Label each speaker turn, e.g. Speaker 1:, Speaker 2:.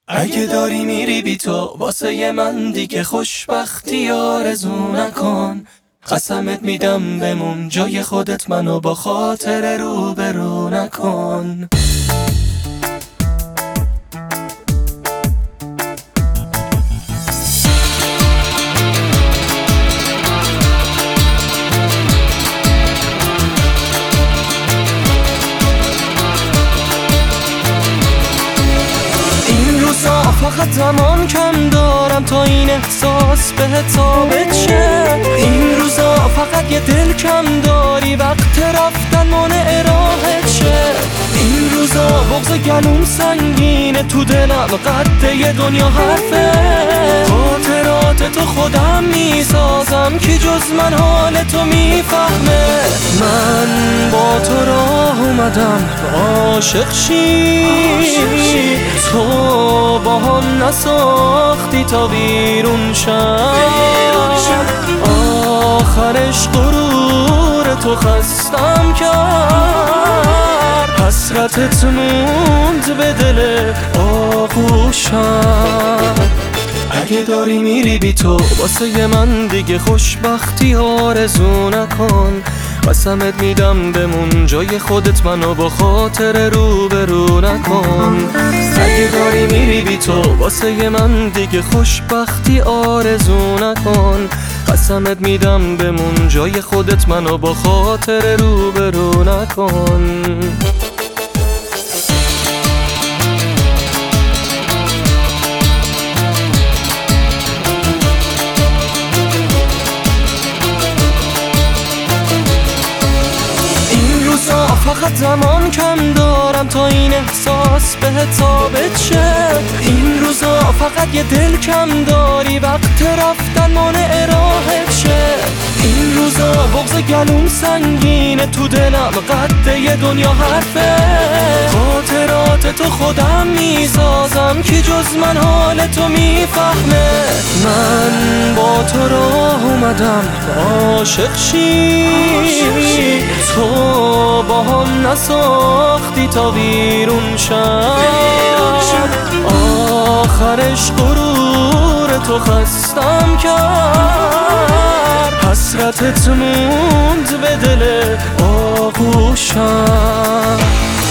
Speaker 1: اگه داری میری بی تو واسه من دیگه خوشبختی آرزو نکن. قسمت میدم بمون جای خودت، منو با خاطر روبرو نکن. فقط زمان کم دارم تا این احساس بهت ثابت شه. این روزا فقط یه دل کم داری، وقت رفتن مانع راحت شه. این روزا بغض گلوم سنگینه، تو دلم قد یه دنیا حرفه. خاطرات تو خودم میسازم، کی جز من حال تو میفهمه. من با تو راه اومدم عاشق شی، تو با هم نساختی تا بیرون شم. آخرش غرور تو خستم کرد، حسرتت موند به دل آغوشم. اگه داری میری بی تو واسه من دیگه خوشبختی آرزو نکن. قسمت میدم بمون جای خودت، منو با خاطر روبرو نکن. اگه داری میری بی تو واسه من دیگه خوشبختی آرزو نکن. قسمت میدم بمون جای خودت، منو با خاطر روبرو نکن. فقط زمان کم دارم تا این احساس بهت ثابت شه. این روزا فقط یه دل کم داری، وقت رفتن مانع راحت شه. این روزا بغض گلوم سنگینه، تو دلم قد یه دنیا حرفه. خاطرات تو خودم میسازم، کی جز من حال تو میفهمه. من با تو راه اومدم عاشق شی، تو با هم نساختی تا بیرون شم. آخرش غرور تو خستم کرد، حسرتت موند به دل آغوشم.